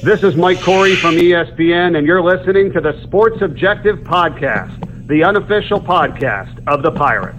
This is Mike Corey from ESPN, and you're listening to the Sports Objective Podcast, the unofficial podcast of the Pirates.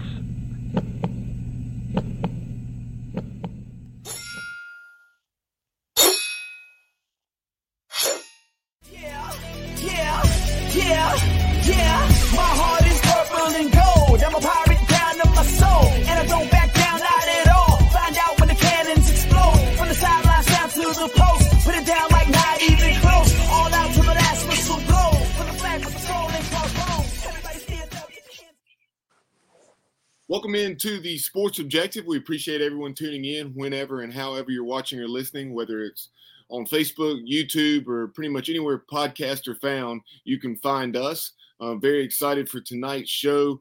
Yeah. My heart is purple and gold. I'm a pirate down to my soul, and I don't back down, not at all. Find out when the cannons explode. From the sidelines down to the post, put it down like not even close. All out to the last whistle blow. From the flag with the soul and crossbones. Everybody stand up. Welcome into the Sports Objective. We appreciate everyone tuning in whenever and however you're watching or listening, whether it's on Facebook, YouTube, or pretty much anywhere podcasts are found, you can find us. Very excited for tonight's show.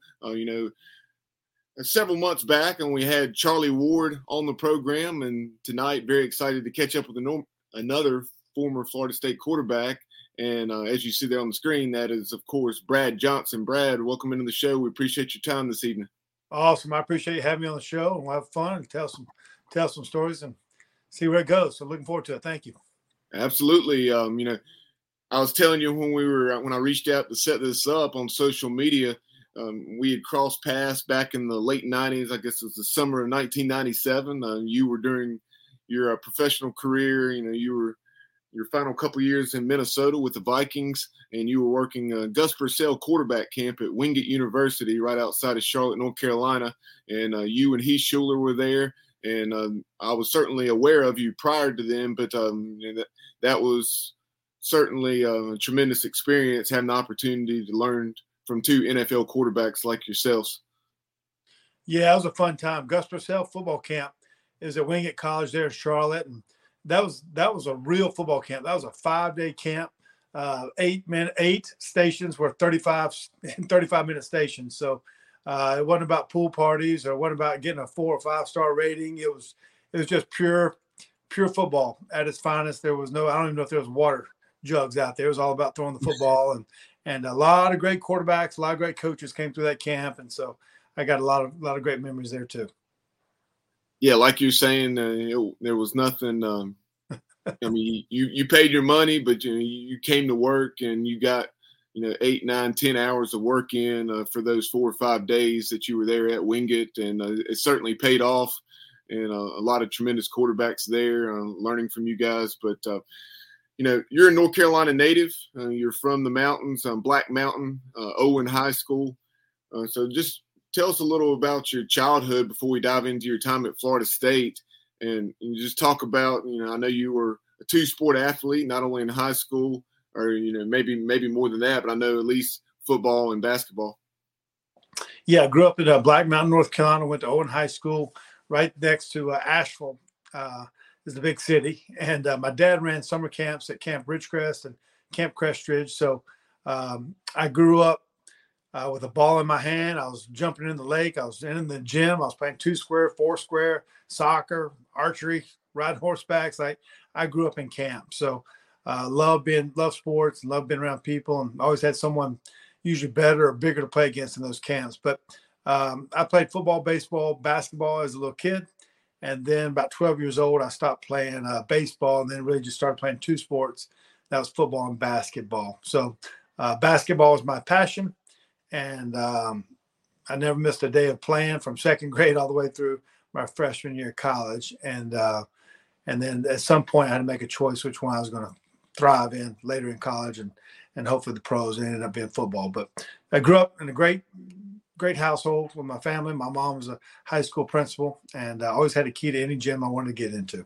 Several months back, and we had Charlie Ward on the program, and tonight, very excited to catch up with another former Florida State quarterback. And as you see there on the screen, that is, of course, Brad Johnson. Brad, welcome into the show. We appreciate your time this evening. Awesome. I appreciate you having me on the show, and we'll have fun and tell some stories and see where it goes. So looking forward to it. Thank you. Absolutely. I was telling you when I reached out to set this up on social media, we had crossed paths back in the late 90s. I guess it was the summer of 1997. You were during your professional career. You were your final couple years in Minnesota with the Vikings, and you were working Gus Purcell quarterback camp at Wingate University right outside of Charlotte, North Carolina. And you and Heath Schuler were there. And I was certainly aware of you prior to them, but that was certainly a tremendous experience, having the opportunity to learn from two NFL quarterbacks like yourselves. Yeah, it was a fun time. Gus Purcell football camp is at Wingate College there in Charlotte, and that was a real football camp. That was a 5-day camp. 8 stations were 35-minute stations. So it wasn't about pool parties or it wasn't about getting a 4 or 5 star rating. It was just pure football at its finest. There was I don't even know if there was water jugs out there. It was all about throwing the football, and a lot of great quarterbacks, a lot of great coaches came through that camp, and so I got a lot of great memories there too. Yeah, like you're saying, there was nothing. I mean, you paid your money, but you came to work and you got 8, 9, 10 hours of work in for those 4 or 5 days that you were there at Wingate, and it certainly paid off. And a lot of tremendous quarterbacks there, learning from you guys. But you're a North Carolina native. You're from the mountains, Black Mountain, Owen High School. So just tell us a little about your childhood before we dive into your time at Florida State. And just talk about, I know you were a 2-sport athlete, not only in high school or, maybe more than that, but I know at least football and basketball. Yeah, I grew up in Black Mountain, North Carolina, went to Owen High School right next to Asheville. Is the big city, and my dad ran summer camps at Camp Ridgecrest and Camp Crestridge. So I grew up with a ball in my hand. I was jumping in the lake. I was in the gym. I was playing 2-square, 4-square, soccer, archery, riding horseback. I grew up in camp. So love sports, and love being around people, and always had someone usually better or bigger to play against in those camps. But I played football, baseball, basketball as a little kid. And then about 12 years old, I stopped playing baseball and then really just started playing 2 sports. That was football and basketball. So basketball was my passion. And I never missed a day of playing from second grade all the way through my freshman year of college. And then at some point I had to make a choice which one I was going to thrive in later in college and hopefully the pros. It ended up being football. But I grew up in a great household with my family. My mom was a high school principal, and I always had a key to any gym I wanted to get into.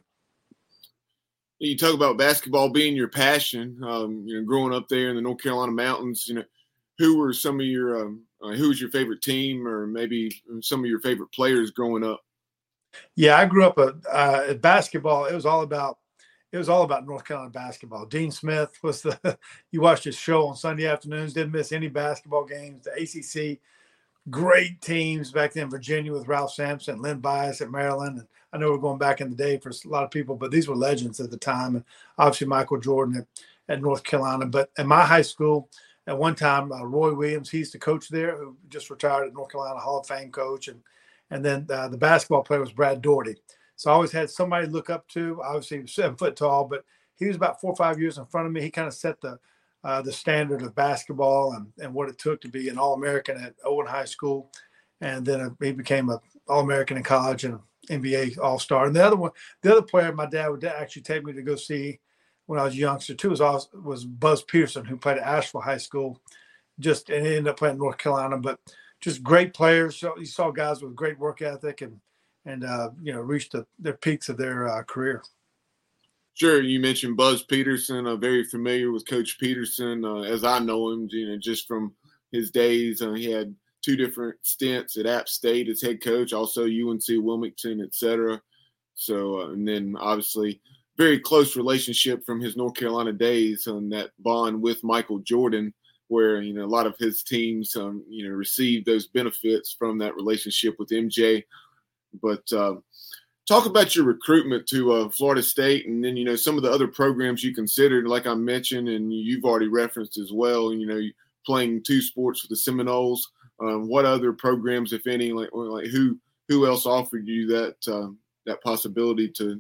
You talk about basketball being your passion. Growing up there in the North Carolina mountains, who were some of your who was your favorite team, or maybe some of your favorite players growing up? Yeah, I grew up at basketball. It was all about North Carolina basketball. Dean Smith was you watched his show on Sunday afternoons. Didn't miss any basketball games. The ACC. Great teams back then, Virginia with Ralph Sampson, Len Bias at Maryland. And I know we're going back in the day for a lot of people, but these were legends at the time. And obviously Michael Jordan at North Carolina. But at my high school, at one time, Roy Williams, he's the coach there who just retired at North Carolina, Hall of Fame coach. And then the basketball player was Brad Daugherty. So I always had somebody to look up to. Obviously, he was 7 foot tall, but he was about 4 or 5 years in front of me. He kind of set the standard of basketball and what it took to be an All-American at Owen High School. And then he became an All-American in college and NBA All-Star. And the other player my dad would actually take me to go see when I was a youngster too was Buzz Peterson, who played at Asheville High School, and he ended up playing North Carolina. But just great players. So you saw guys with great work ethic and reached their peaks of their career. Sure, you mentioned Buzz Peterson. I'm very familiar with Coach Peterson, as I know him. Just from his days, he had 2 different stints at App State as head coach, also UNC Wilmington, etc. So, and then obviously very close relationship from his North Carolina days on that bond with Michael Jordan, where a lot of his teams received those benefits from that relationship with MJ. But talk about your recruitment to Florida State, and then some of the other programs you considered, like I mentioned, and you've already referenced as well. Playing 2 sports with the Seminoles. What other programs, if any, like who else offered you that possibility to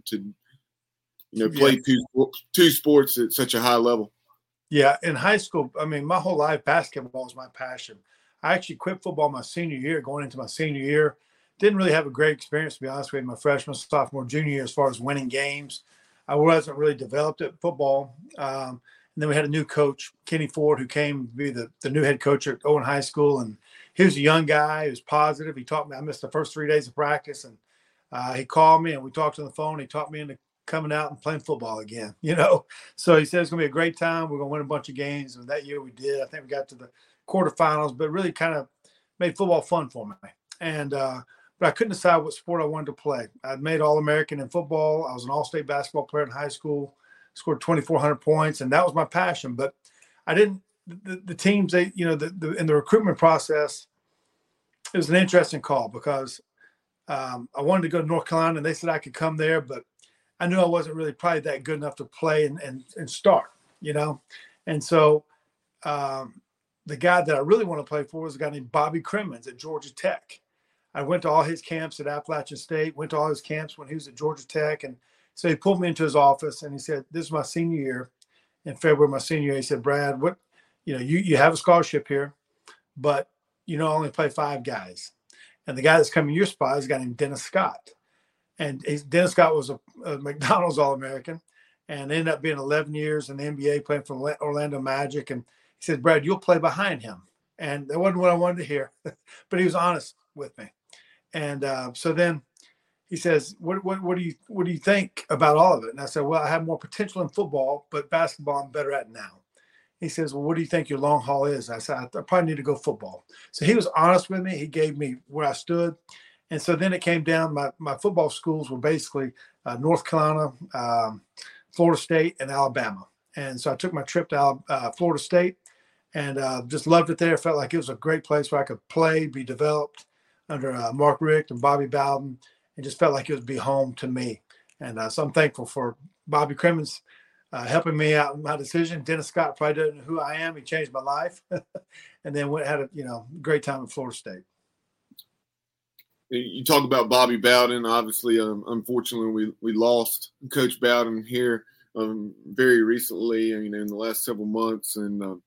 play 2 sports at such a high level? Yeah, in high school, my whole life, basketball was my passion. I actually quit football my senior year, going into my senior year. Didn't really have a great experience, to be honest with you, my freshman, sophomore, junior year as far as winning games. I wasn't really developed at football. And then we had a new coach, Kenny Ford, who came to be the new head coach at Owen High School. And he was a young guy. He was positive. He taught me. I missed the first 3 days of practice. And he called me, and we talked on the phone. He taught me into coming out and playing football again, So he said it's going to be a great time. We're going to win a bunch of games. And that year we did. I think we got to the quarterfinals, but really kind of made football fun for me. And but I couldn't decide what sport I wanted to play. I'd made All-American in football. I was an All-State basketball player in high school, scored 2,400 points, and that was my passion. But I didn't – the teams, in the recruitment process, it was an interesting call because I wanted to go to North Carolina, and they said I could come there, but I knew I wasn't really probably that good enough to play and start, And so the guy that I really want to play for was a guy named Bobby Crimmins at Georgia Tech. I went to all his camps at Appalachian State, went to all his camps when he was at Georgia Tech. And so he pulled me into his office and he said, this is my senior year. In February, my senior year, he said, Brad, you have a scholarship here, but only play 5 guys. And the guy that's coming in your spot is a guy named Dennis Scott. And Dennis Scott was a McDonald's All-American and ended up being 11 years in the NBA playing for Orlando Magic. And he said, Brad, you'll play behind him. And that wasn't what I wanted to hear, but he was honest with me. And so then he says, what do you think about all of it? And I said, well, I have more potential in football, but basketball I'm better at now. He says, well, what do you think your long haul is? I said, I probably need to go football. So he was honest with me. He gave me where I stood. And so then it came down, my football schools were basically North Carolina, Florida State, and Alabama. And so I took my trip to Florida State and just loved it there. Felt like it was a great place where I could play, be developed under Mark Richt and Bobby Bowden, and just felt like it would be home to me. And so I'm thankful for Bobby Crimmins helping me out in my decision. Dennis Scott probably doesn't know who I am. He changed my life. And then had a great time at Florida State. You talk about Bobby Bowden. Obviously, unfortunately, we lost Coach Bowden here very recently, in the last several months. And,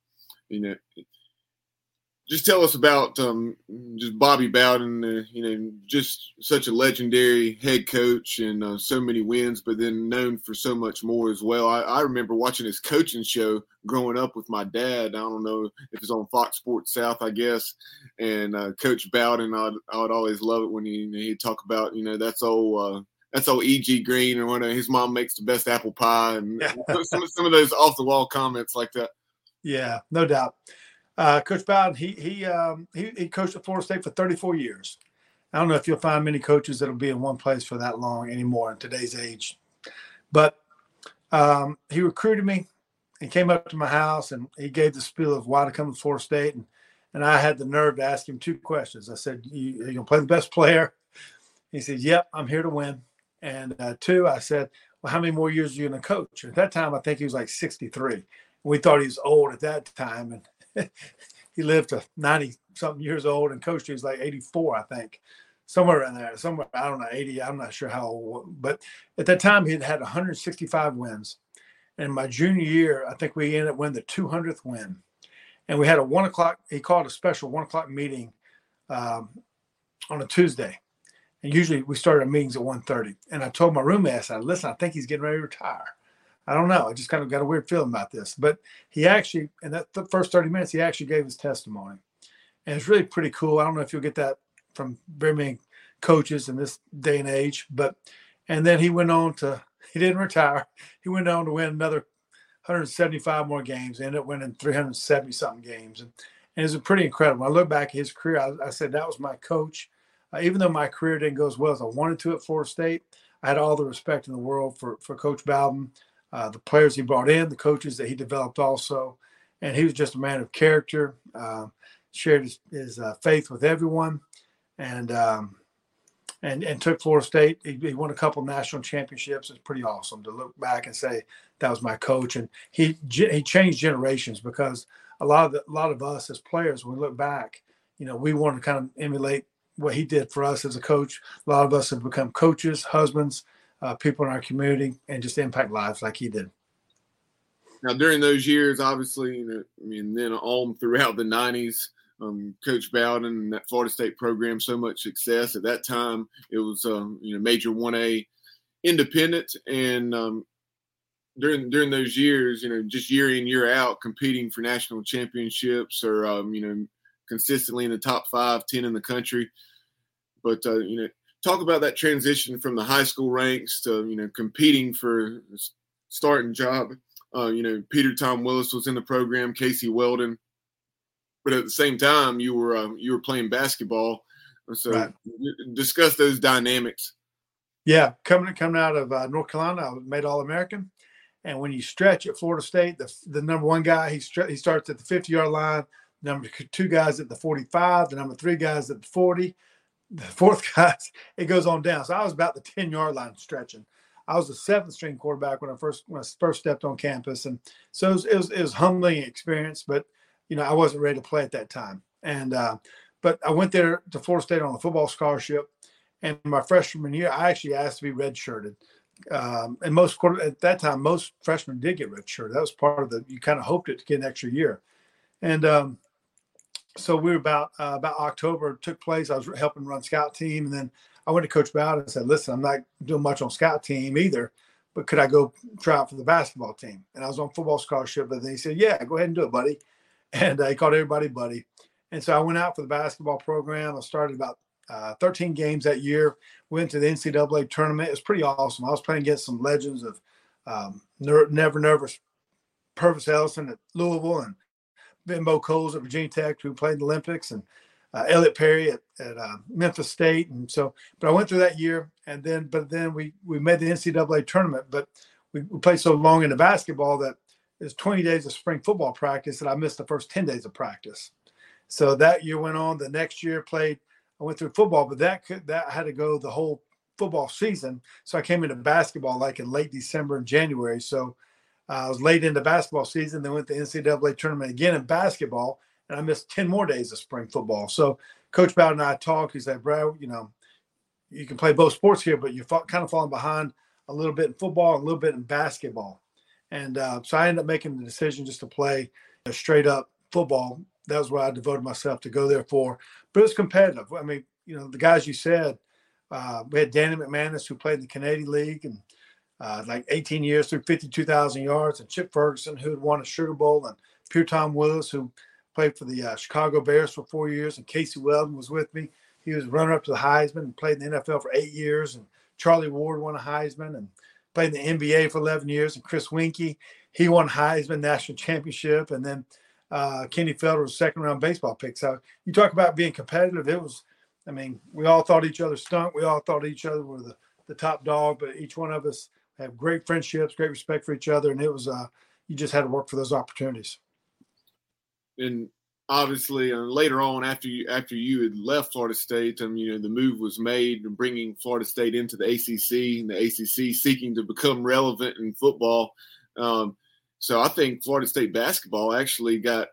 just tell us about just Bobby Bowden, just such a legendary head coach and so many wins, but then known for so much more as well. I remember watching his coaching show growing up with my dad. I don't know if it's on Fox Sports South, I guess. And Coach Bowden, I would always love it when he'd talk about, that's old E.G. Green, or when his mom makes the best apple pie, and some of those off the wall comments like that. Yeah, no doubt. Coach Bowden, he coached at Florida State for 34 years. I don't know if you'll find many coaches that'll be in one place for that long anymore in today's age. But he recruited me. He came up to my house and he gave the spiel of why to come to Florida State. And I had the nerve to ask him 2 questions. I said, you going to play the best player? He said, yep, I'm here to win. And 2, I said, well, how many more years are you going to coach? At that time, I think he was like 63. We thought he was old at that time. And he lived to 90-something years old and coached. He was like 84, I think, somewhere around there. Somewhere, I don't know, 80. I'm not sure how old. But at that time, he had 165 wins. And my junior year, I think we ended up winning the 200th win. And we had a 1 o'clock, he called a special 1 o'clock meeting on a Tuesday. And usually we started our meetings at 1:30. And I told my roommate, I said, listen, I think he's getting ready to retire. I don't know. I just kind of got a weird feeling about this. But he actually, in that the first 30 minutes, he actually gave his testimony. And it's really pretty cool. I don't know if you'll get that from very many coaches in this day and age. And then he went on to, he didn't retire. He went on to win another 175 more games. Ended up winning 370-something games. And it was pretty incredible. When I look back at his career, I said that was my coach. Even though my career didn't go as well as I wanted to at Florida State, I had all the respect in the world for Coach Bowden, the players he brought in, the coaches that he developed also. And he was just a man of character, shared his faith with everyone, and took Florida State. He won a couple of national championships. It's pretty awesome to look back and say that was my coach. And he changed generations, because a lot of us as players, when we look back, we want to kind of emulate what he did for us as a coach. A lot of us have become coaches, husbands, people in our community, and just impact lives like he did. Now, during those years, obviously, then on throughout the 90s, Coach Bowden and that Florida State program, so much success. At that time, it was, major 1A independent. And during those years, just year in, year out, competing for national championships or, consistently in the top 5, 10 in the country. But, talk about that transition from the high school ranks to, competing for a starting job. Peter Tom Willis was in the program, Casey Weldon. But at the same time, you were playing basketball. So right. Discuss those dynamics. Yeah, coming out of North Carolina, I was made All-American. And when you stretch at Florida State, the number one guy, he starts at the 50-yard line. Number 2 guys at the 45, the number 3 guys at the 40, the 4th guys, it goes on down. So I was about the 10-yard line stretching. I was the 7th string quarterback when I first stepped on campus. And so it was humbling experience, but I wasn't ready to play at that time. And but I went there to Florida State on a football scholarship. And my freshman year, I actually asked to be redshirted. And at that time, most freshmen did get redshirted. That was part of you kind of hoped it to get an extra year. And so we were about October took place. I was helping run scout team. And then I went to Coach Bowden and said, listen, I'm not doing much on scout team either, but could I go try out for the basketball team? And I was on football scholarship. But then he said, yeah, go ahead and do it, buddy. And he called everybody buddy. And so I went out for the basketball program. I started about 13 games that year, went to the NCAA tournament. It was pretty awesome. I was playing against some legends of Never Nervous, Purvis Ellison at Louisville, and Bimbo Coles at Virginia Tech, who played in the Olympics, and Elliot Perry at Memphis State. And so, but I went through that year, and then we made the NCAA tournament, but we played so long into basketball that it was 20 days of spring football practice that I missed the first 10 days of practice. So that year went on. The next year I went through football, but that had to go the whole football season. So I came into basketball like in late December and January. So I was late into basketball season, then went to the NCAA tournament again in basketball, and I missed 10 more days of spring football. So Coach Bowden and I talked. He said, Brad, you can play both sports here, but you're kind of falling behind a little bit in football and a little bit in basketball. And so I ended up making the decision just to play straight up football. That was what I devoted myself to go there for. But it was competitive. I mean, the guys you said, we had Danny McManus, who played in the Canadian League and like 18 years through 52,000 yards, and Chip Ferguson, who had won a Sugar Bowl, and Peter Tom Willis, who played for the Chicago Bears for 4 years, and Casey Weldon was with me. He was runner-up to the Heisman and played in the NFL for 8 years, and Charlie Ward won a Heisman and played in the NBA for 11 years, and Chris Winkie, he won Heisman National Championship, and then Kenny Felder was a second-round baseball pick. So you talk about being competitive. We all thought each other stunk. We all thought each other were the top dog, but each one of us have great friendships, great respect for each other, and it was you just had to work for those opportunities. And obviously, later on, after you had left Florida State, the move was made, bringing Florida State into the ACC, and the ACC seeking to become relevant in football. So I think Florida State basketball actually got,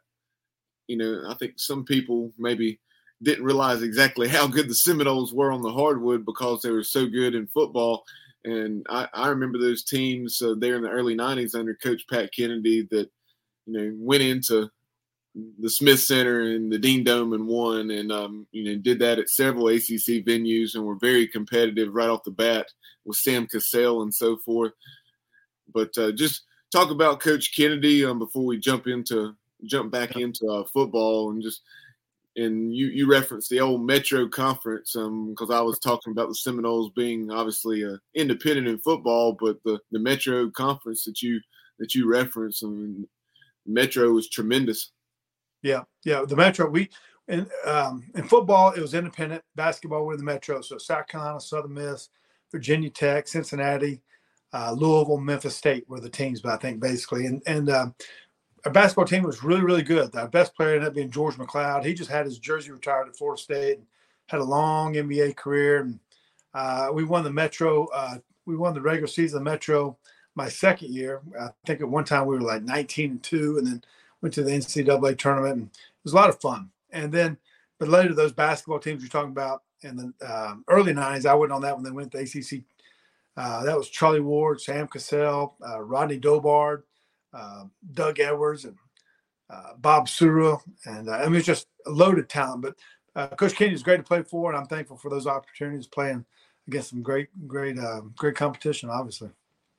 I think some people maybe didn't realize exactly how good the Seminoles were on the hardwood because they were so good in football. And I remember those teams there in the early 90s under Coach Pat Kennedy that, went into the Smith Center and the Dean Dome and won, and, did that at several ACC venues and were very competitive right off the bat with Sam Cassell and so forth. But just talk about Coach Kennedy before we jump back into football, and you referenced the old Metro Conference because I was talking about the Seminoles being obviously independent in football, but the Metro Conference that you referenced, Metro was tremendous. Yeah, the Metro. In football it was independent. Basketball were the Metro, so South Carolina, Southern Miss, Virginia Tech, Cincinnati, Louisville, Memphis State were the teams, but I think basically, and our basketball team was really, really good. Our best player ended up being George McLeod. He just had his jersey retired at Florida State and had a long NBA career. And we won the Metro. We won the regular season of Metro my second year. I think at one time we were like 19-2, and then went to the NCAA tournament. And it was a lot of fun. And then, but later those basketball teams you're talking about in the early 90s, I went on that when they went to ACC. That was Charlie Ward, Sam Cassell, Rodney Dobard, Doug Edwards, and Bob Sura, and it's just a loaded talent. But Coach Kennedy is great to play for, and I'm thankful for those opportunities playing against some great competition, obviously.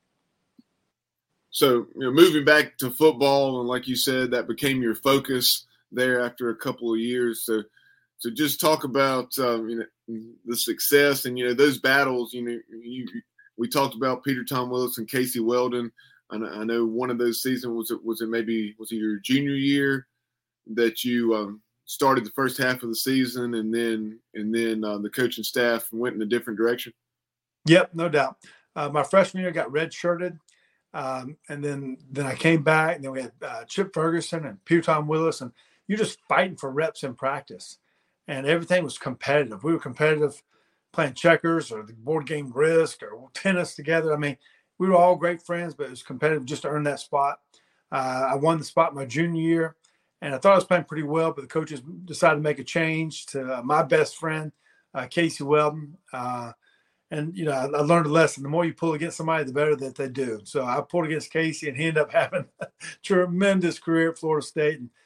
So, moving back to football, and like you said, that became your focus there after a couple of years. So just talk about the success and those battles. We talked about Peter Tom Willis and Casey Weldon. I know one of those seasons was it your junior year that you started the first half of the season, and then the coaching staff went in a different direction? Yep, no doubt. My freshman year got redshirted, and then I came back, and then we had Chip Ferguson and Peter Tom Willis, and you're just fighting for reps in practice, and everything was competitive. We were competitive playing checkers or the board game Risk or tennis together. I mean, we were all great friends, but it was competitive just to earn that spot. I won the spot my junior year, and I thought I was playing pretty well, but the coaches decided to make a change to my best friend, Casey Weldon. And, I learned a lesson. The more you pull against somebody, the better that they do. So I pulled against Casey, and he ended up having a tremendous career at Florida State. And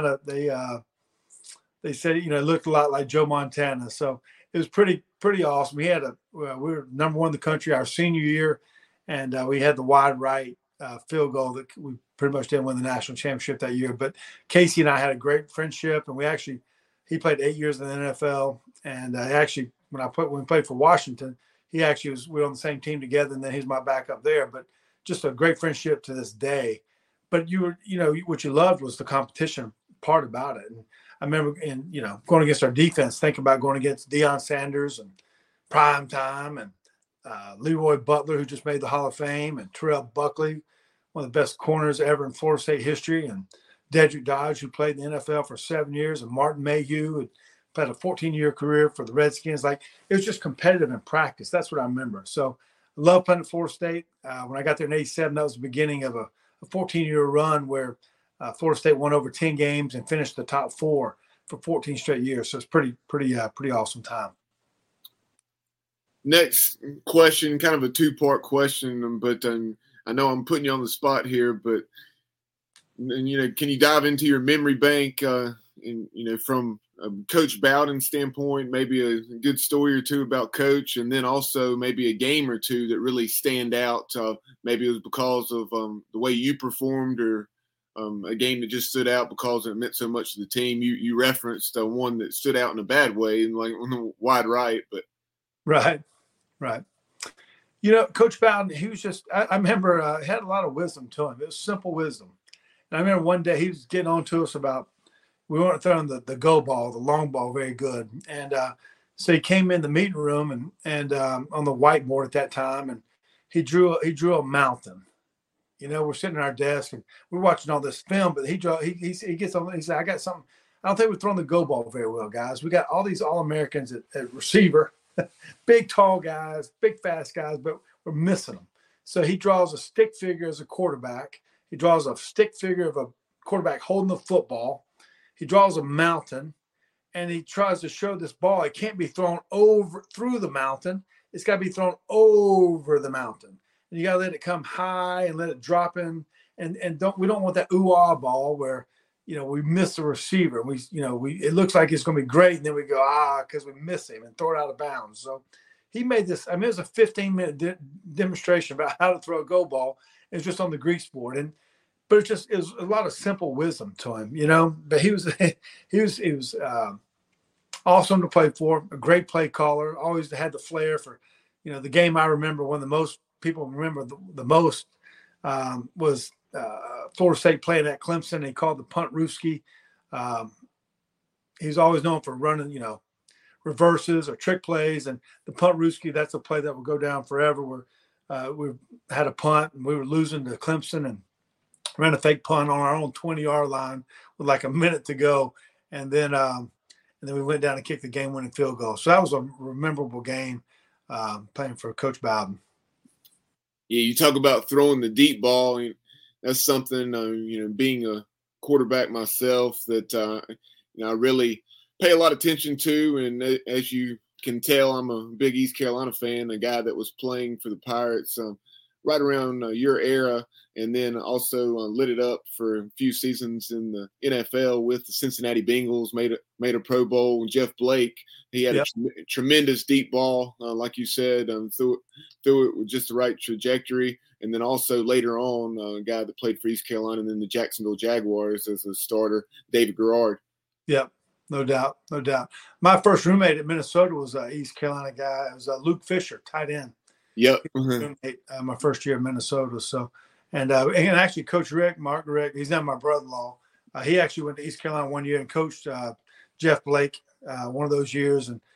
they said, it looked a lot like Joe Montana. So it was pretty awesome. We were number one in the country our senior year. And we had the wide right field goal that we pretty much didn't win the national championship that year. But Casey and I had a great friendship, and he played 8 years in the NFL. And when we played for Washington, we were on the same team together, and then he's my backup there. But just a great friendship to this day. But what you loved was the competition part about it. And I remember going against our defense, thinking about going against Deion Sanders and Prime Time and Leroy Butler, who just made the Hall of Fame, and Terrell Buckley, one of the best corners ever in Florida State history, and Dedrick Dodge, who played in the NFL for 7 years, and Martin Mayhew, who had a 14-year career for the Redskins. Like, it was just competitive in practice. That's what I remember. So I love playing at Florida State. When I got there in '87, that was the beginning of a 14-year run where Florida State won over 10 games and finished the top 4 for 14 straight years. So it's pretty awesome time. Next question, kind of a two-part question, but I know I'm putting you on the spot here, but can you dive into your memory bank, from Coach Bowden's standpoint, maybe a good story or two about Coach, and then also maybe a game or two that really stand out. Maybe it was because of the way you performed, or a game that just stood out because it meant so much to the team. You referenced one that stood out in a bad way, and like on the wide right, but right. Coach Bowden, he was just, I remember he had a lot of wisdom to him. It was simple wisdom. And I remember one day he was getting on to us about, we weren't throwing the go ball, the long ball very good. And so he came in the meeting room and on the whiteboard at that time, and he drew a mountain. We're sitting at our desk and we're watching all this film, but he gets on, he said, I got something. I don't think we're throwing the go ball very well, guys. We got all these All-Americans at receiver, big, tall guys, big, fast guys, but we're missing them. So he draws a stick figure as a quarterback. He draws a stick figure of a quarterback holding the football. He draws a mountain, and he tries to show this ball. It can't be thrown through the mountain. it's got to be thrown over the mountain. And you got to let it come high and let it drop in. And we don't want that ooh-ah ball where, we miss the receiver. It looks like it's going to be great. And then we go, because we miss him and throw it out of bounds. So he made this, it was a 15-minute demonstration about how to throw a go ball. It's just on the grease board. But it was a lot of simple wisdom to him, but he was awesome to play for, a great play caller, always had the flair for, the game I remember, one of the most people remember the most was Florida State playing at Clemson. He called the punt Rooski. He's always known for running, reverses or trick plays, and the punt Rooski, that's a play that will go down forever where we had a punt and we were losing to Clemson and ran a fake punt on our own 20-yard line with like a minute to go. And then we went down and kicked the game-winning field goal. So that was a memorable game playing for Coach Bowden. Yeah, you talk about throwing the deep ball. That's something, being a quarterback myself that, I really pay a lot of attention to. And as you can tell, I'm a big East Carolina fan, a guy that was playing for the Pirates right around your era, and then also lit it up for a few seasons in the NFL with the Cincinnati Bengals, made a Pro Bowl. And Jeff Blake, he had a tremendous deep ball, like you said, threw it with just the right trajectory. And then also later on, a guy that played for East Carolina and then the Jacksonville Jaguars as a starter, David Garrard. Yep, no doubt. My first roommate at Minnesota was an East Carolina guy. It was Luke Fisher, tight end. Yep. My first year in Minnesota. So, and actually Coach Mark Rick, he's now my brother-in-law. He actually went to East Carolina one year and coached Jeff Blake one of those years. And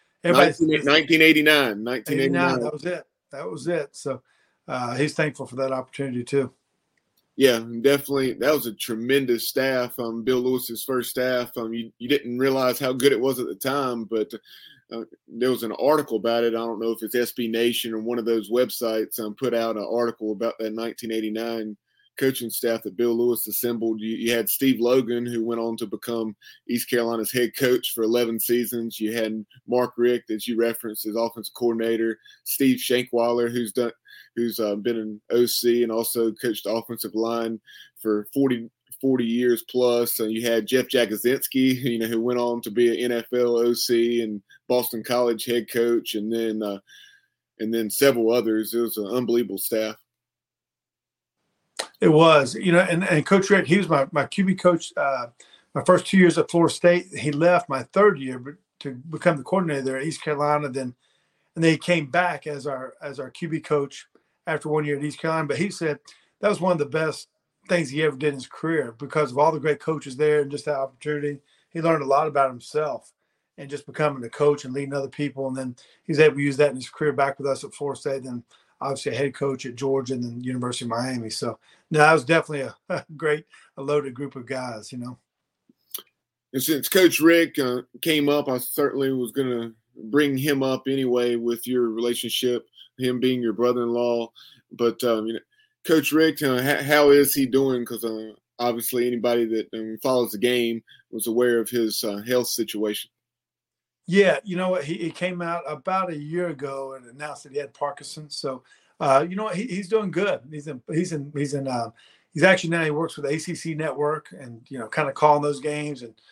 1989. That was it. So he's thankful for that opportunity too. Yeah, definitely. That was a tremendous staff. Bill Lewis's first staff. You didn't realize how good it was at the time, but there was an article about it. I don't know if it's SB Nation or one of those websites put out an article about that 1989 coaching staff that Bill Lewis assembled. You had Steve Logan, who went on to become East Carolina's head coach for 11 seasons. You had Mark Richt, as you referenced, as offensive coordinator. Steve Shankweiler, who's been an OC and also coached offensive line for 40 years plus. You had Jeff Jagodzinski, who went on to be an NFL OC and Boston College head coach, and then several others. It was an unbelievable staff. It was, and Coach Rick, he was my QB coach my first 2 years at Florida State. He left my third year to become the coordinator there at East Carolina. And then he came back as our QB coach after 1 year at East Carolina. But he said that was one of the best things he ever did in his career because of all the great coaches there and just that opportunity. He learned a lot about himself and just becoming a coach and leading other people. And then he's able to use that in his career back with us at Florida State. Then obviously a head coach at Georgia and then University of Miami. So no, that was definitely a loaded group of guys, And since Coach Rick came up, I certainly was going to bring him up anyway with your relationship, him being your brother-in-law. But, Coach Rick, how is he doing? Because obviously anybody that follows the game was aware of his health situation. Yeah, you know what? He came out about a year ago and announced that he had Parkinson's. So, you know what? He's doing good. He's actually now he works with ACC Network and kind of calling those games and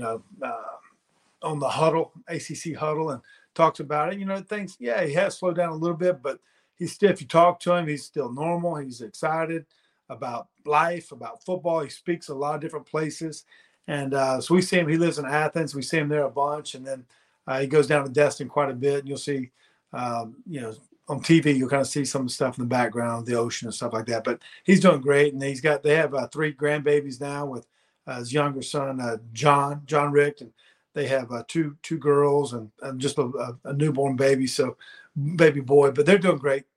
on the huddle, ACC huddle, and talks about it. Things. Yeah, he has slowed down a little bit, but he's still. If you talk to him, he's still normal. He's excited about life, about football. He speaks a lot of different places. And so we see him. He lives in Athens. We see him there a bunch. And then he goes down to Destin quite a bit. And you'll see, on TV, you'll kind of see some of the stuff in the background, the ocean and stuff like that. But he's doing great. And they have 3 grandbabies now with his younger son, John Richt. And they have two girls and just a newborn baby. So baby boy. But they're doing great.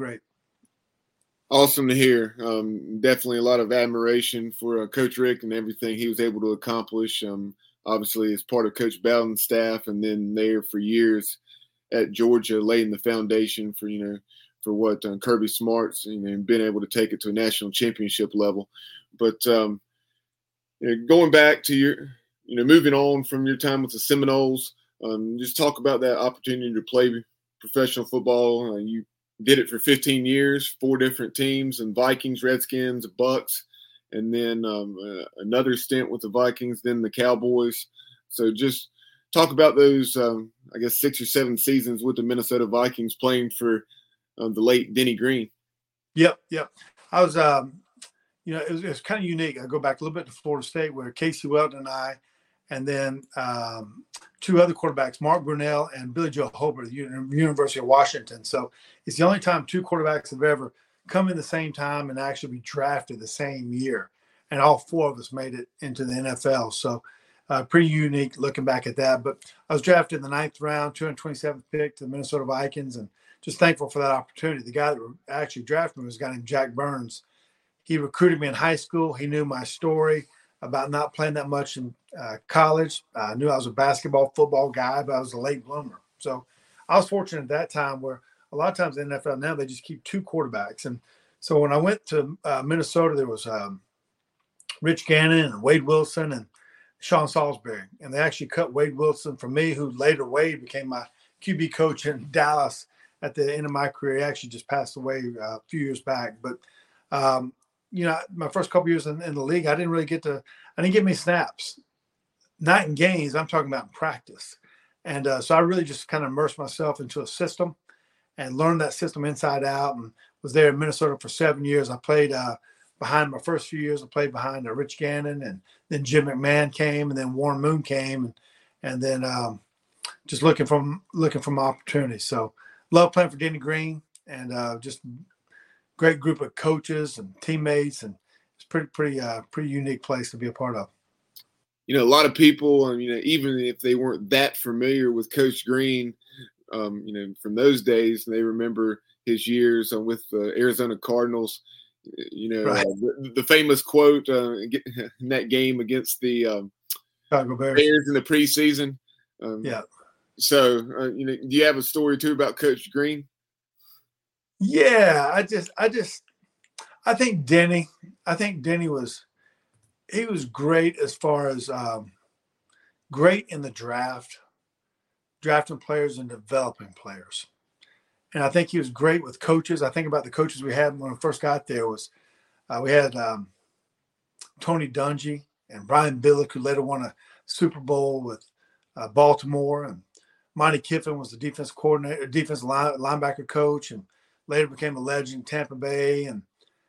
Awesome to hear. Definitely a lot of admiration for Coach Rick and everything he was able to accomplish. Obviously, as part of Coach Bowden's staff, and then there for years at Georgia, laying the foundation for what Kirby Smart's and been able to take it to a national championship level. But going back to your, moving on from your time with the Seminoles, just talk about that opportunity to play professional football. You did it for 15 years, 4 different teams, and Vikings, Redskins, Bucks, and then another stint with the Vikings, then the Cowboys. So just talk about those, 6 or 7 seasons with the Minnesota Vikings playing for the late Denny Green. Yep. I was, it was kind of unique. I go back a little bit to Florida State where Casey Welton and I, and then 2 other quarterbacks, Mark Brunell and Billy Joe Hobart at the University of Washington. So it's the only time 2 quarterbacks have ever come in the same time and actually be drafted the same year. And all 4 of us made it into the NFL. So pretty unique looking back at that. But I was drafted in the 9th round, 227th pick to the Minnesota Vikings, and just thankful for that opportunity. The guy that actually drafted me was a guy named Jack Burns. He recruited me in high school. He knew my story about not playing that much in college. I knew I was a basketball, football guy, but I was a late bloomer. So I was fortunate at that time where a lot of times in the NFL now they just keep 2 quarterbacks. And so when I went to Minnesota, there was Rich Gannon and Wade Wilson and Sean Salisbury. And they actually cut Wade Wilson from me, who later Wade became my QB coach in Dallas at the end of my career. He actually just passed away a few years back. But, my first couple years in the league, I didn't get many snaps. Not in games, I'm talking about in practice. And so I really just kind of immersed myself into a system and learned that system inside out, and was there in Minnesota for 7 years. I played behind my first few years. I played behind Rich Gannon, and then Jim McMahon came, and then Warren Moon came, and then just looking for opportunities. So love playing for Denny Green, and just great group of coaches and teammates, and it's pretty unique place to be a part of. A lot of people, even if they weren't that familiar with Coach Green, from those days, they remember his years with the Arizona Cardinals. Right. The famous quote in that game against the Chicago Bears in the preseason. Yeah. So, do you have a story too about Coach Green? Yeah, I think Denny was great as far as great in the draft, drafting players and developing players. And I think he was great with coaches. I think about the coaches we had when I first got there was we had Tony Dungy and Brian Billick, who later won a Super Bowl with Baltimore, and Monty Kiffin was the defense coordinator, defense linebacker coach, and later became a legend in Tampa Bay, and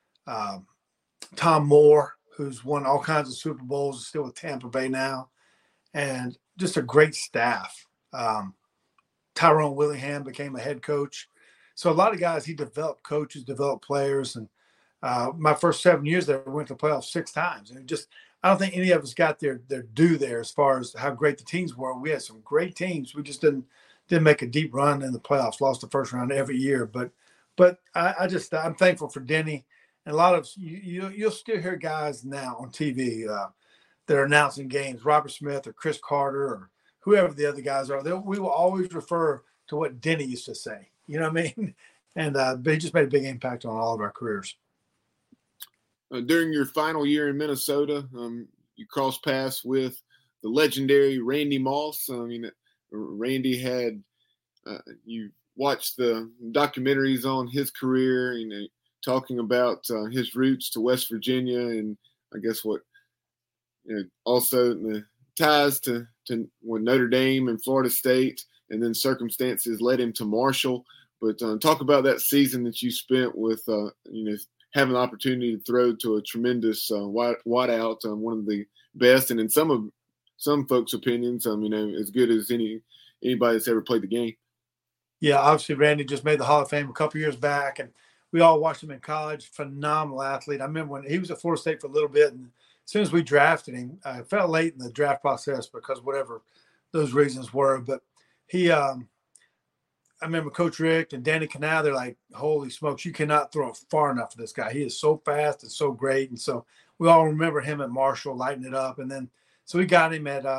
Tom Moore, who's won all kinds of Super Bowls, is still with Tampa Bay now, and just a great staff. Tyrone Willingham became a head coach. So a lot of guys, he developed coaches, developed players. And my first 7 years there, we went to the playoffs 6 times. And I don't think any of us got their due there as far as how great the teams were. We had some great teams. We just didn't make a deep run in the playoffs, lost the first round every year. But I'm thankful for Denny. And a lot of you'll still hear guys now on TV that are announcing games, Robert Smith or Chris Carter or whoever the other guys are. We will always refer to what Denny used to say. You know what I mean? And but he just made a big impact on all of our careers. During your final year in Minnesota, you crossed paths with the legendary Randy Moss. Randy had you watched the documentaries on his career, talking about his roots to West Virginia, and I guess also the ties to Notre Dame and Florida State, and then circumstances led him to Marshall. But talk about that season that you spent with, having the opportunity to throw to a tremendous wideout, one of the best, and in some folks' opinions, as good as anybody that's ever played the game. Yeah, obviously Randy just made the Hall of Fame a couple years back, and we all watched him in college. Phenomenal athlete. I remember when he was at Florida State for a little bit, and as soon as we drafted him, I felt late in the draft process because whatever those reasons were. But I remember Coach Rick and Danny Canal, they're like, holy smokes, you cannot throw it far enough for this guy. He is so fast and so great. And so we all remember him at Marshall lighting it up. And then so we got him at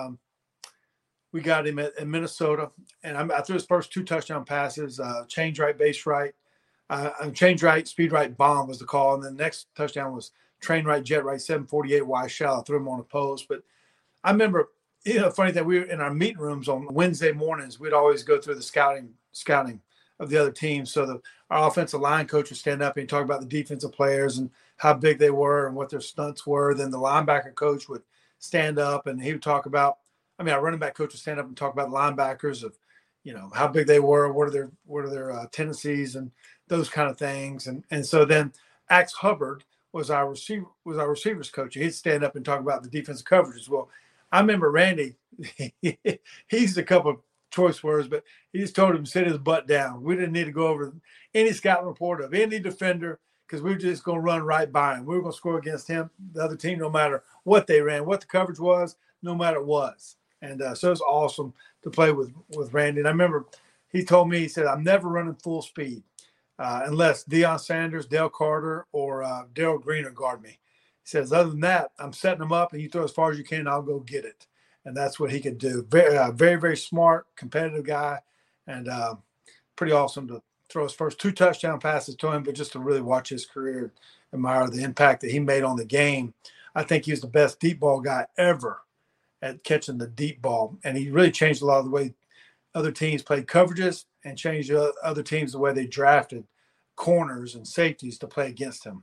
Minnesota, and I threw his first 2 touchdown passes, change right, base right. Change right, speed right, bomb was the call. And then the next touchdown was train right, jet right, 748 wide shell. I threw him on a post. But I remember, funny thing, we were in our meeting rooms on Wednesday mornings. We'd always go through the scouting of the other teams. So our offensive line coach would stand up and talk about the defensive players and how big they were and what their stunts were. Then the linebacker coach would stand up and he would talk about, our running back coach would stand up and talk about linebackers of, how big they were, what are their tendencies and those kind of things. And so then Axe Hubbard was our receivers coach. He'd stand up and talk about the defensive coverages. Well, I remember Randy, he used a couple of choice words, but he just told him to sit his butt down. We didn't need to go over any scouting report of any defender because we were just going to run right by him. We were going to score against him, the other team, no matter what they ran, what the coverage was, no matter what. And so it was awesome to play with Randy. And I remember he told me, he said, I'm never running full speed unless Deion Sanders, Dale Carter, or Darryl Greener guard me. He says, other than that, I'm setting them up and you throw as far as you can, I'll go get it. And that's what he could do. Very, very, very smart, competitive guy, and pretty awesome to throw his first 2 touchdown passes to him, but just to really watch his career, admire the impact that he made on the game. I think he was the best deep ball guy ever at catching the deep ball. And he really changed a lot of the way other teams played coverages and changed other teams the way they drafted corners and safeties to play against him.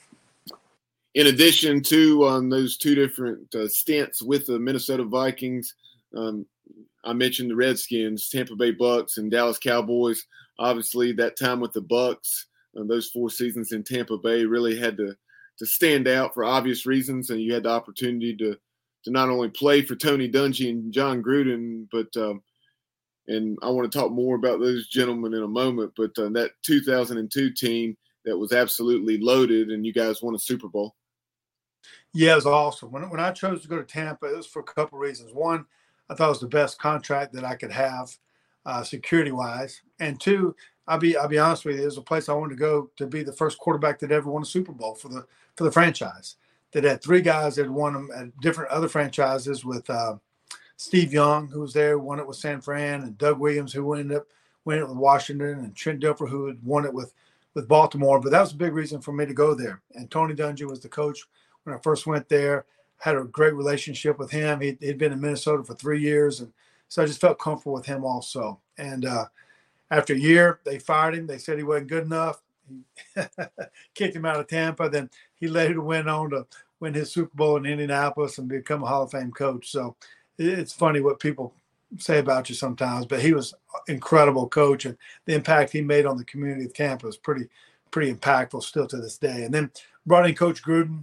In addition to those 2 different stints with the Minnesota Vikings, I mentioned the Redskins, Tampa Bay Bucks, and Dallas Cowboys. Obviously, that time with the Bucks, those 4 seasons in Tampa Bay really had to stand out for obvious reasons, and you had the opportunity to not only play for Tony Dungy and John Gruden, but and I want to talk more about those gentlemen in a moment, but that 2002 team that was absolutely loaded, and you guys won a Super Bowl. Yeah, it was awesome. When I chose to go to Tampa, it was for a couple of reasons. One, I thought it was the best contract that I could have security-wise. And 2, I'll be honest with you, it was a place I wanted to go to be the first quarterback that ever won a Super Bowl for the franchise. That had 3 guys that won them at different other franchises with Steve Young, who was there, won it with San Fran, and Doug Williams, who ended up winning it with Washington, and Trent Dilfer, who had won it with Baltimore. But that was a big reason for me to go there. And Tony Dungy was the coach when I first went there. Had a great relationship with him. He'd been in Minnesota for 3 years, and so I just felt comfortable with him also. And after a year, they fired him. They said he wasn't good enough. Kicked him out of Tampa. Then he later went on to win his Super Bowl in Indianapolis and become a Hall of Fame coach. So it's funny what people say about you sometimes, but he was an incredible coach, and the impact he made on the community of Tampa is pretty impactful still to this day. And then brought in Coach Gruden.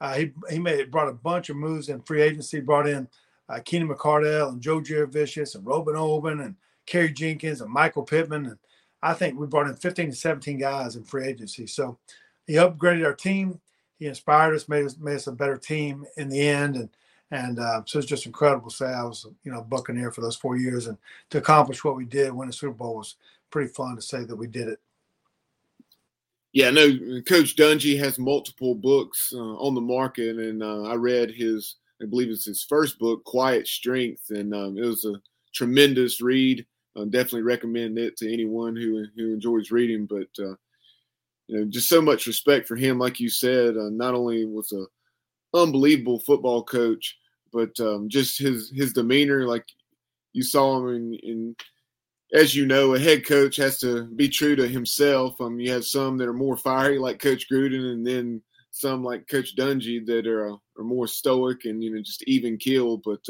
He brought a bunch of moves in free agency, brought in Keenan McCardell and Joe Jurevicius and Robin Oben and Kerry Jenkins and Michael Pittman. And I think we brought in 15 to 17 guys in free agency. So he upgraded our team. He inspired us, made us a better team in the end. And so it's just incredible to say I was, Buccaneer for those 4 years, and to accomplish what we did, win the Super Bowl, was pretty fun to say that we did it. Yeah, I know Coach Dungy has multiple books on the market, and I read I believe it's his first book, Quiet Strength, and it was a tremendous read. Definitely recommend it to anyone who enjoys reading, but just so much respect for him. Like you said, not only was a unbelievable football coach, but just his demeanor, like you saw him in as you know, a head coach has to be true to himself. You have some that are more fiery, like Coach Gruden, and then some like Coach Dungy that are more stoic and just even keel. But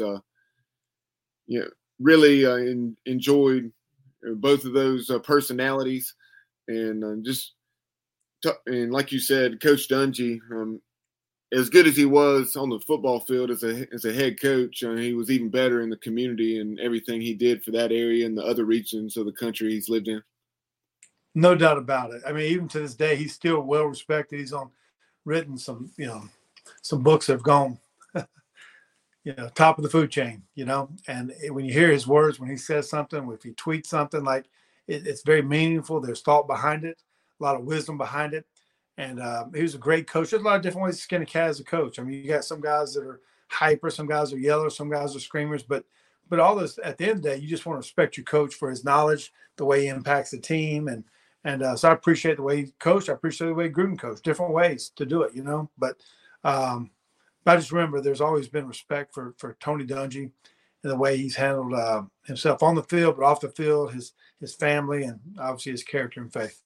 really enjoyed both of those personalities, and and like you said, Coach Dungy, as good as he was on the football field as a head coach, he was even better in the community and everything he did for that area and the other regions of the country he's lived in. No doubt about it. I mean, even to this day, he's still well respected. He's written some books that have gone, top of the food chain, and when you hear his words, when he says something, if he tweets something, like it's very meaningful. There's thought behind it, a lot of wisdom behind it. And he was a great coach. There's a lot of different ways to skin a cat as a coach. I mean, you got some guys that are hyper, some guys are yeller, some guys are screamers. But all this, at the end of the day, you just want to respect your coach for his knowledge, the way he impacts the team. And so I appreciate the way he coached. I appreciate the way Gruden coached. Different ways to do it, But I just remember there's always been respect for Tony Dungy. in the way he's handled himself on the field, but off the field, his family, and obviously his character and faith.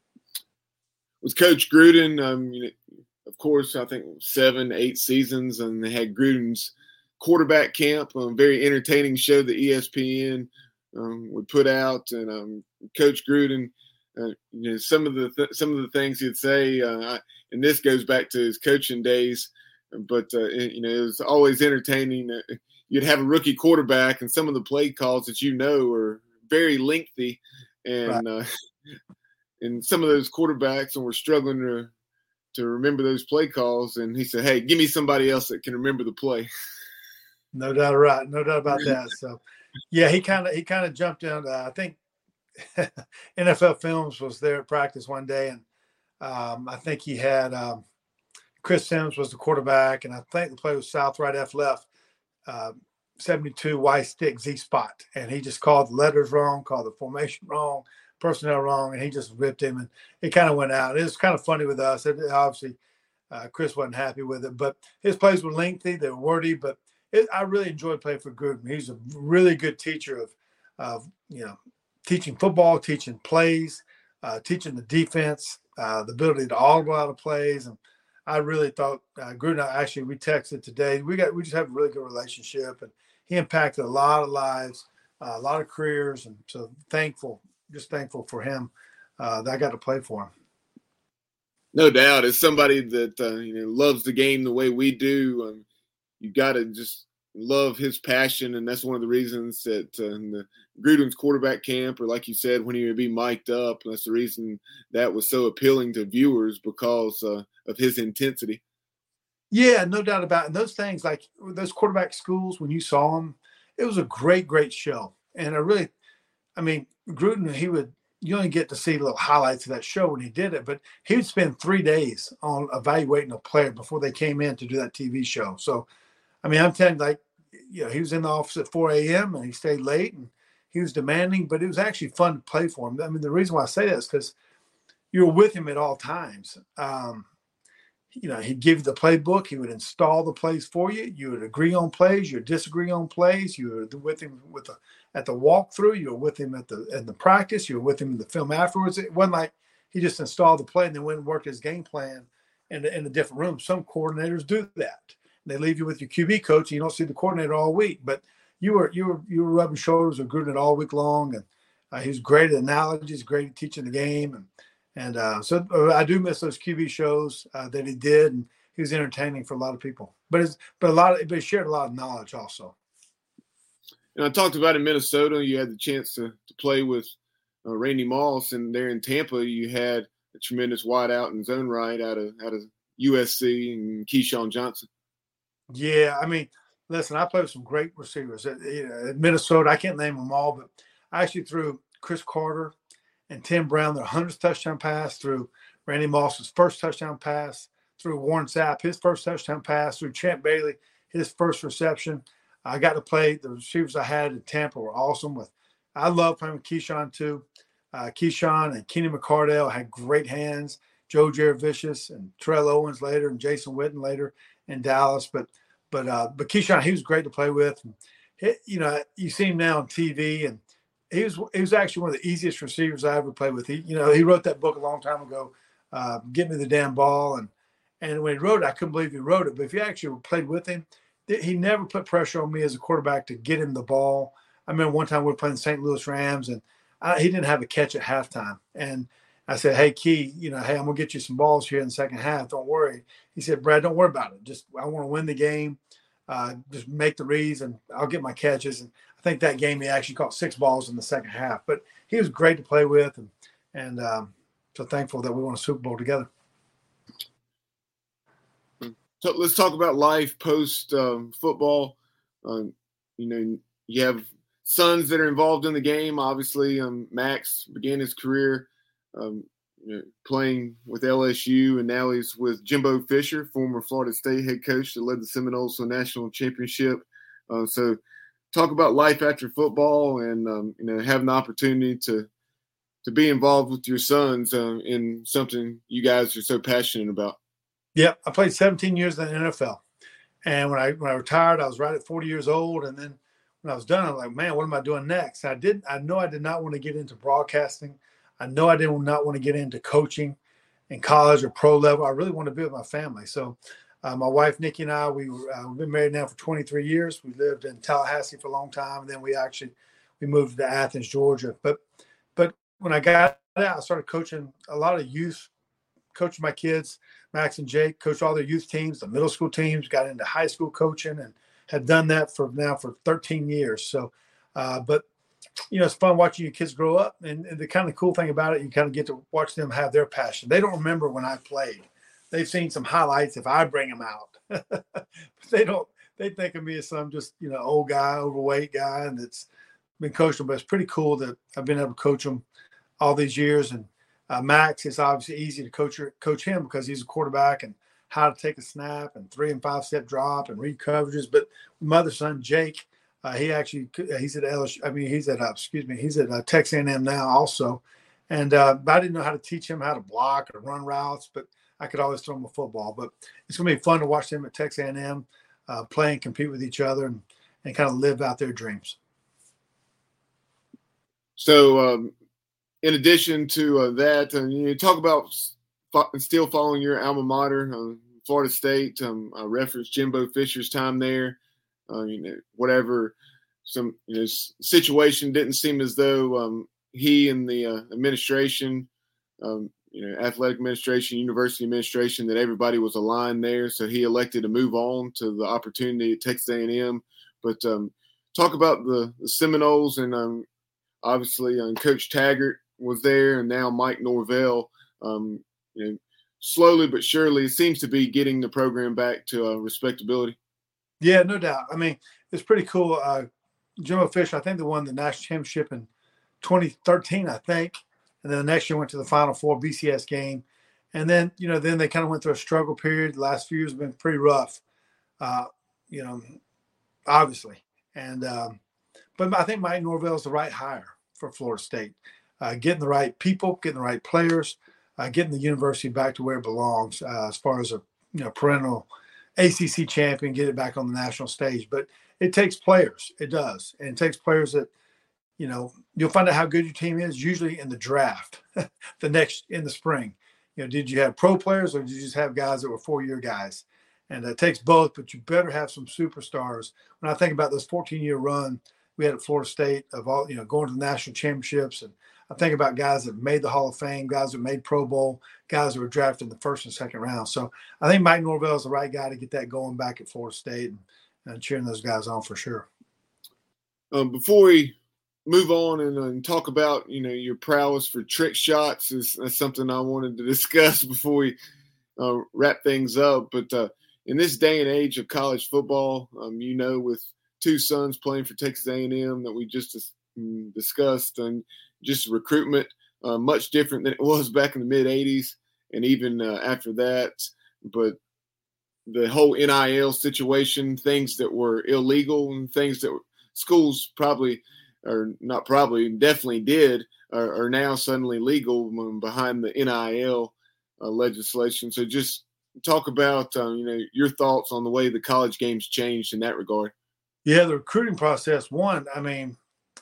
With Coach Gruden, of course, I think 7-8 seasons, and they had Gruden's quarterback camp, a very entertaining show that ESPN would put out, and Coach Gruden, some of the things he'd say, and this goes back to his coaching days, but it was always entertaining. You'd have a rookie quarterback, and some of the play calls that are very lengthy, and right. And some of those quarterbacks were struggling to remember those play calls, and he said, "Hey, give me somebody else that can remember the play." No doubt, right? No doubt about that. So, yeah, he kind of jumped in. I think NFL Films was there at practice one day, and I think he had Chris Sims was the quarterback, and I think the play was south, right, F left, 72 Y stick Z spot, and he just called the letters wrong, called the formation wrong, personnel wrong, and he just ripped him, and it kind of went out. It was kind of funny with us. Obviously, Chris wasn't happy with it, but his plays were lengthy, they were wordy, but I really enjoyed playing for Gruden. He's a really good teacher of teaching football, teaching plays, teaching the defense, the ability to audible out of plays. And I really thought Gruden, actually, we texted today. We just have a really good relationship, and he impacted a lot of lives, a lot of careers. And so thankful for him that I got to play for him. No doubt. As somebody that loves the game the way we do, you got to just love his passion, and that's one of the reasons that the Gruden's quarterback camp, or like you said, when he would be mic'd up, that's the reason that was so appealing to viewers, because of his intensity. Yeah, no doubt about it. And those things, like those quarterback schools, when you saw them, it was a great, great show. And Gruden, you only get to see little highlights of that show when he did it, but he would spend 3 days on evaluating a player before they came in to do that TV show. So, I'm telling you, he was in the office at 4 a.m. and he stayed late, and he was demanding, but it was actually fun to play for him. The reason why I say that is because you were with him at all times. He'd give you the playbook. He would install the plays for you. You would agree on plays. You would disagree on plays. You were with him at the walkthrough. You were with him in the practice. You were with him in the film afterwards. It wasn't like he just installed the play and then went and worked his game plan in a different room. Some coordinators do that. They leave you with your QB coach, and you don't see the coordinator all week. But you were rubbing shoulders with Gruden all week long, and he was great at analogies, great at teaching the game, and so I do miss those QB shows that he did, and he was entertaining for a lot of people. But he shared a lot of knowledge also. And I talked about in Minnesota, you had the chance to play with Randy Moss, and there in Tampa, you had a tremendous wideout in zone right out of USC and Keyshawn Johnson. Yeah, listen, I played with some great receivers at Minnesota. I can't name them all, but I actually threw Chris Carter and Tim Brown their 100th touchdown pass, through Randy Moss's first touchdown pass, through Warren Sapp his first touchdown pass, through Champ Bailey his first reception. I got to play. The receivers I had in Tampa were awesome. I love playing with Keyshawn too. Keyshawn and Keenan McCardell had great hands. Joe Jaravicious and Terrell Owens later, and Jason Witten later in Dallas. But Keyshawn, he was great to play with. You see him now on TV, and he was actually one of the easiest receivers I ever played with. He wrote that book a long time ago, Get Me the Damn Ball, and when he wrote it, I couldn't believe he wrote it. But if you actually played with him, he never put pressure on me as a quarterback to get him the ball. I remember one time we were playing the St. Louis Rams, and he didn't have a catch at halftime, and I said, "Hey, Key, hey, I'm gonna get you some balls here in the second half. Don't worry." He said, "Brad, don't worry about it. I want to win the game. Just make the reads, and I'll get my catches." And I think that game he actually caught 6 balls in the second half. But he was great to play with, and so thankful that we won a Super Bowl together. So let's talk about life post football. You have sons that are involved in the game. Obviously, Max began his career playing with LSU, and now he's with Jimbo Fisher, former Florida State head coach that led the Seminoles to a national championship. So talk about life after football, and having the opportunity to be involved with your sons in something you guys are so passionate about. Yeah, I played 17 years in the NFL, and when I retired, I was right at 40 years old, and then when I was done, I'm like, man, what am I doing next? I know I did not want to get into broadcasting. I know I did not want to get into coaching in college or pro level. I really want to be with my family. So my wife, Nikki, and I, we've been married now for 23 years. We lived in Tallahassee for a long time. And then we moved to Athens, Georgia. But when I got out, I started coaching a lot of youth, coaching my kids, Max and Jake, coached all their youth teams, the middle school teams, got into high school coaching, and had done that for 13 years. So, but it's fun watching your kids grow up. And the kind of cool thing about it, you kind of get to watch them have their passion. They don't remember when I played. They've seen some highlights if I bring them out. But they think of me as some just, old guy, overweight guy, and that's been coaching. But it's pretty cool that I've been able to coach them all these years. And Max, it's obviously easy to coach him because he's a quarterback and how to take a snap and 3 and 5 step drop and read coverages. But my other son, Jake, he's at LSU. He's at Texas A&M now also. And but I didn't know how to teach him how to block or run routes, but I could always throw him a football. But it's going to be fun to watch them at Texas A&M play and compete with each other and kind of live out their dreams. So in addition to that, you talk about still following your alma mater, Florida State. I referenced Jimbo Fisher's time there. Whatever some situation didn't seem as though he and the administration, athletic administration, university administration, that everybody was aligned there. So he elected to move on to the opportunity at Texas A&M. But talk about the Seminoles and obviously Coach Taggart was there, and now Mike Norvell. Slowly but surely, it seems to be getting the program back to respectability. Yeah, no doubt. I mean, it's pretty cool. Jimbo Fisher, I think they won the national championship in 2013, I think. And then the next year went to the Final Four BCS game. And then, then they kind of went through a struggle period. The last few years have been pretty rough, obviously. And but I think Mike Norvell is the right hire for Florida State. Getting the right people, getting the right players, getting the university back to where it belongs as far as a perennial ACC champion, get it back on the national stage. But it takes players. It does. And it takes players that, you'll find out how good your team is usually in the draft, in the spring. Did you have pro players or did you just have guys that were 4-year guys? And it takes both, but you better have some superstars. When I think about this 14-year run we had at Florida State of all, going to the national championships, and I think about guys that made the Hall of Fame, guys that made Pro Bowl, guys that were drafted in the first and second round. So I think Mike Norvell is the right guy to get that going back at Florida State and cheering those guys on for sure. Before we move on and talk about, your prowess for trick shots, that's something I wanted to discuss before we wrap things up. But in this day and age of college football, with 2 sons playing for Texas A&M that we just discussed, and just recruitment, much different than it was back in the mid-'80s and even after that. But the whole NIL situation, things that were illegal and things that schools probably – or not probably, definitely did, are now suddenly legal behind the NIL legislation. So just talk about, your thoughts on the way the college game's changed in that regard. Yeah, the recruiting process, I mean,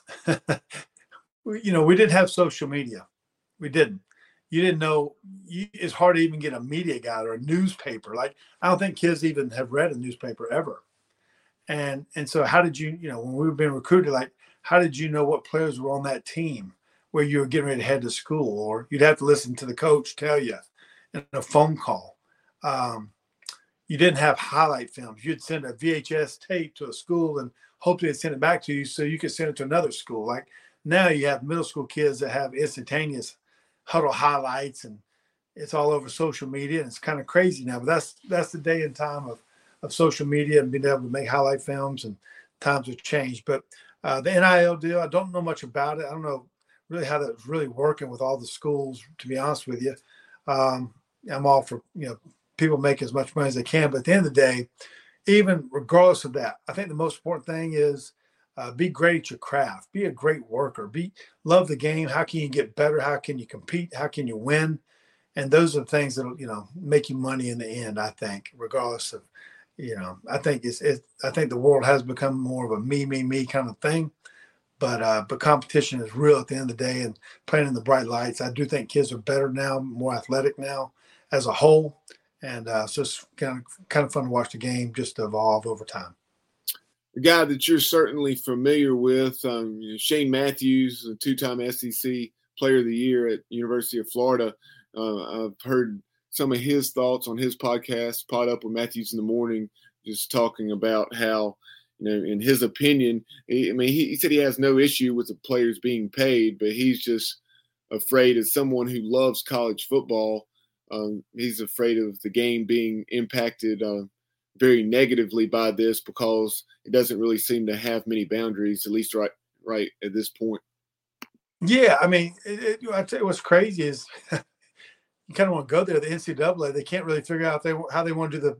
we didn't have social media. We didn't. You didn't know. It's hard to even get a media guide or a newspaper. Like, I don't think kids even have read a newspaper ever. And so how did you, when we were being recruited, like, how did you know what players were on that team where you were getting ready to head to school? Or you'd have to listen to the coach tell you in a phone call. You didn't have highlight films. You'd send a VHS tape to a school and hope they'd send it back to you so you could send it to another school. Like, now you have middle school kids that have instantaneous huddle highlights, and it's all over social media. And it's kind of crazy now, but that's the day and time of social media and being able to make highlight films, and times have changed. But the NIL deal, I don't know much about it. I don't know really how that's really working with all the schools, to be honest with you. I'm all for, people make as much money as they can. But at the end of the day, even regardless of that, I think the most important thing is be great at your craft. Be a great worker. Love the game. How can you get better? How can you compete? How can you win? And those are the things that will, make you money in the end, I think, regardless of I think I think the world has become more of a me kind of thing. But competition is real at the end of the day, and playing in the bright lights. I do think kids are better now, more athletic now as a whole, and so it's kind of fun to watch the game just evolve over time. A guy that you're certainly familiar with, Shane Matthews, a two-time SEC Player of the Year at University of Florida. I've heard some of his thoughts on his podcast, Pod Up with Matthews in the Morning, just talking about how, in his opinion, he said he has no issue with the players being paid, but he's just afraid, as someone who loves college football, he's afraid of the game being impacted very negatively by this, because it doesn't really seem to have many boundaries, at least right at this point. Yeah, I'd say what's crazy is you kind of want to go there. The NCAA, they can't really figure out how they want to do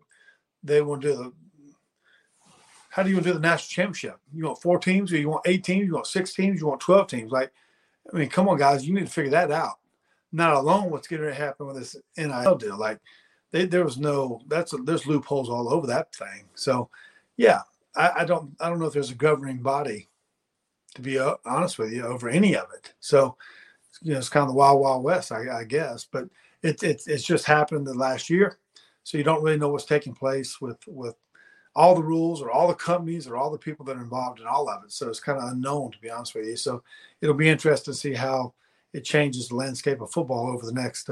how do you want to do the national championship? You want 4 teams, or you want 8 teams? You want 6 teams? You want 12 teams? Come on, guys, you need to figure that out. Not alone what's going to happen with this NIL deal. There's loopholes all over that thing. So, yeah, I don't know if there's a governing body, to be honest with you, over any of it. So, it's kind of the wild, wild west, I guess. But it's just happened the last year, so you don't really know what's taking place with all the rules, or all the companies, or all the people that are involved in all of it. So it's kind of unknown, to be honest with you. So it'll be interesting to see how it changes the landscape of football over the next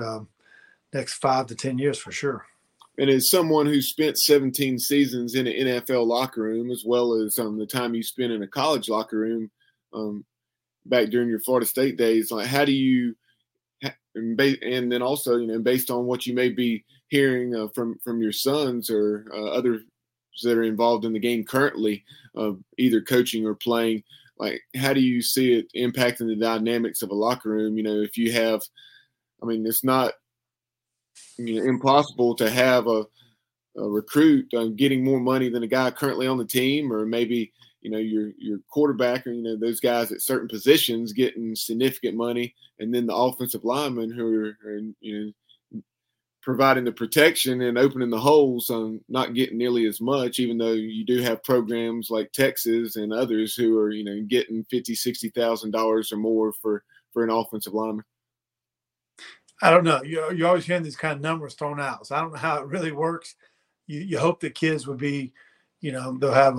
5 to 10 years for sure. And as someone who spent 17 seasons in an NFL locker room, as well as the time you spent in a college locker room back during your Florida State days, how do you, and then also, based on what you may be hearing from your sons or other that are involved in the game currently, either coaching or playing, how do you see it impacting the dynamics of a locker room? If you have, it's not impossible to have a recruit getting more money than a guy currently on the team, or maybe your quarterback, or those guys at certain positions getting significant money, and then the offensive linemen who are providing the protection and opening the holes, not getting nearly as much, even though you do have programs like Texas and others who are, getting $50,000, $60,000 or more for an offensive lineman. I don't know. You're always hearing these kind of numbers thrown out, so I don't know how it really works. You hope that kids would be, they'll have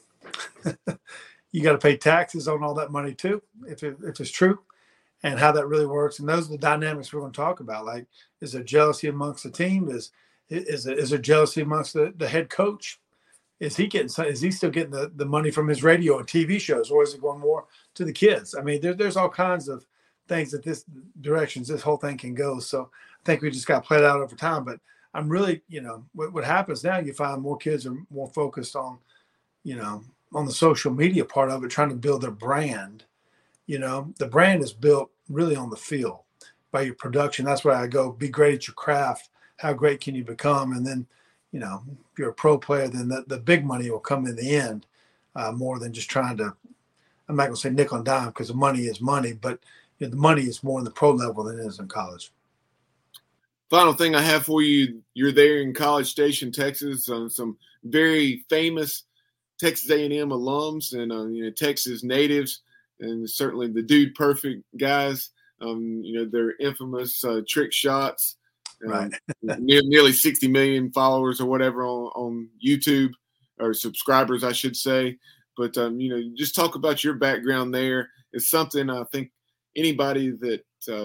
you got to pay taxes on all that money too, if it's true, and how that really works. And those are the dynamics we're going to talk about. Is there jealousy amongst the team? Is there jealousy amongst the head coach? Is he still getting the money from his radio and TV shows, or is it going more to the kids? There's all kinds of things that this whole thing can go. So I think we just got to play it out over time. But I'm really, what happens now, you find more kids are more focused on, on the social media part of it, trying to build their brand. The brand is built really on the field by your production. That's where I go, be great at your craft. How great can you become? And then, if you're a pro player, then the big money will come in the end, more than just trying to, I'm not going to say nickel and dime, because the money is money, but the money is more in the pro level than it is in college. Final thing I have for you, you're there in College Station, Texas, some very famous Texas A&M alums and Texas natives, and certainly the Dude Perfect guys. Their infamous trick shots. Right. Nearly 60 million followers or whatever on YouTube, or subscribers, I should say. But just talk about your background there. It's something I think anybody that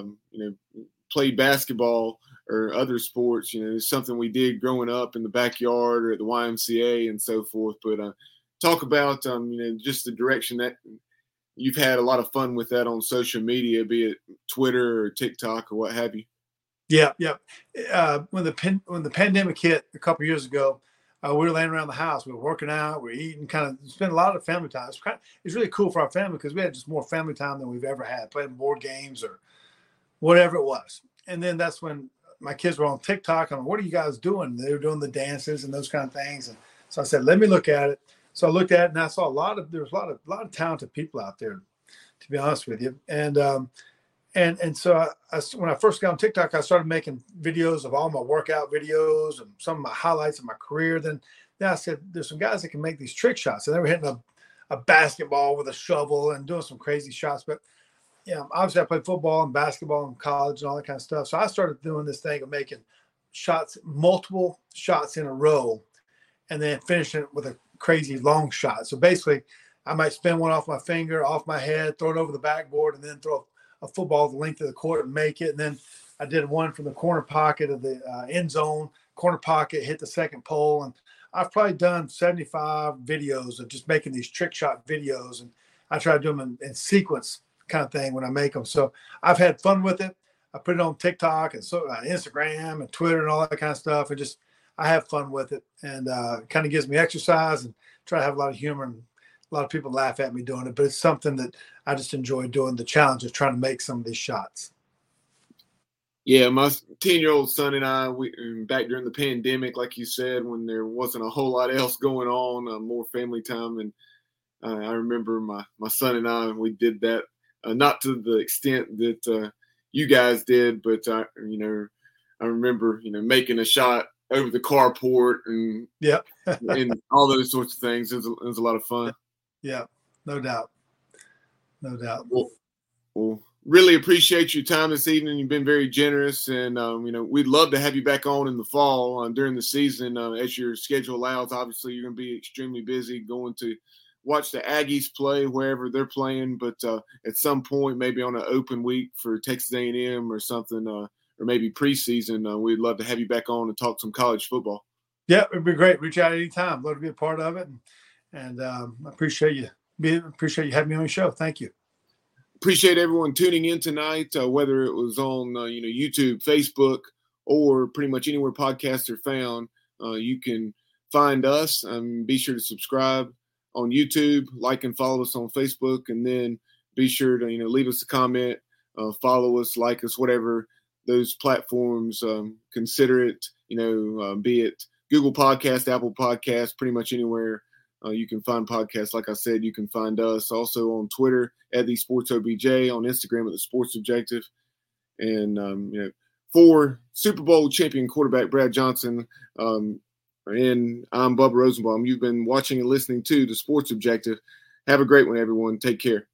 played basketball or other sports, it's something we did growing up in the backyard or at the YMCA and so forth. But talk about just the direction that you've had a lot of fun with that on social media, be it Twitter or TikTok or what have you. Yeah. When the pandemic hit a couple of years ago, we were laying around the house. We were working out. We were eating, kind of spent a lot of family time. It's really cool for our family, because we had just more family time than we've ever had, playing board games or whatever it was. And then that's when my kids were on TikTok. I'm like, what are you guys doing? They were doing the dances and those kind of things. And so I said, let me look at it. So I looked at it, and I saw there was a lot of talented people out there, to be honest with you. And And so when I first got on TikTok, I started making videos of all my workout videos and some of my highlights of my career. Then I said, there's some guys that can make these trick shots. And they were hitting a basketball with a shovel and doing some crazy shots. But obviously I played football and basketball in college and all that kind of stuff. So I started doing this thing of making shots, multiple shots in a row, and then finishing it with a crazy long shot. So basically, I might spin one off my finger, off my head, throw it over the backboard, and then throw a football the length of the court and make it. And then I did one from the corner pocket of the end zone, corner pocket, hit the second pole. And I've probably done 75 videos of just making these trick shot videos. And I try to do them in sequence kind of thing when I make them. So I've had fun with it. I put it on TikTok and so Instagram and Twitter and all that kind of stuff. And just, I have fun with it, and kind of gives me exercise and try to have a lot of humor. And a lot of people laugh at me doing it, but it's something that I just enjoy doing, the challenge of trying to make some of these shots. Yeah, my 10-year-old son and I, we back during the pandemic, like you said, when there wasn't a whole lot else going on, more family time. And I remember my son and I, we did that, not to the extent that you guys did, but, I remember, making a shot over the carport and and all those sorts of things. It was a lot of fun. Yeah, no doubt. Well, really appreciate your time this evening. You've been very generous, and we'd love to have you back on in the fall during the season as your schedule allows. Obviously, you're going to be extremely busy going to watch the Aggies play wherever they're playing, but at some point, maybe on an open week for Texas A&M or something, or maybe preseason, we'd love to have you back on and talk some college football. Yeah, it'd be great. Reach out anytime. Love to be a part of it, and I appreciate you. Appreciate you having me on your show. Thank you. Appreciate everyone tuning in tonight, whether it was on YouTube, Facebook, or pretty much anywhere podcasts are found. You can find us. Be sure to subscribe on YouTube, like and follow us on Facebook, and then be sure to leave us a comment, follow us, like us, whatever those platforms. Consider it, be it Google Podcast, Apple Podcast, pretty much anywhere. You can find podcasts. Like I said, you can find us also on Twitter at the Sports OBJ, on Instagram at the Sports Objective. And, for Super Bowl champion quarterback Brad Johnson, and I'm Bubba Rosenbaum. You've been watching and listening to the Sports Objective. Have a great one, everyone. Take care.